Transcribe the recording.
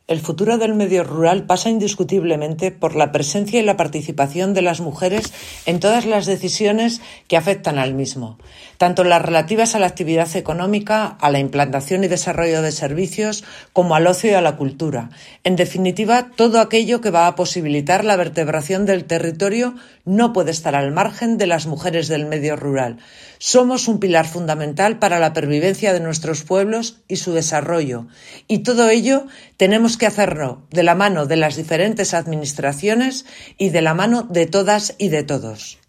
El futuro del medio rural pasa indiscutiblemente por la presencia y la participación de las mujeres en todas las decisiones que afectan al mismo, tanto las relativas a la actividad económica, a la implantación y desarrollo de servicios, como al ocio y a la cultura. En definitiva, todo aquello que va a posibilitar la vertebración del territorio no puede estar al margen de las mujeres del medio rural. Somos un pilar fundamental para la pervivencia de nuestros pueblos y su desarrollo, y todo ello tenemos que hacerlo de la mano de las diferentes administraciones y de la mano de todas y de todos.